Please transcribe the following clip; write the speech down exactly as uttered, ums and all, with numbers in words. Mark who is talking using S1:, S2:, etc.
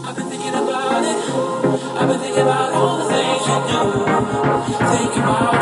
S1: I've been thinking about it. I've been thinking about all the things you do. Thinking about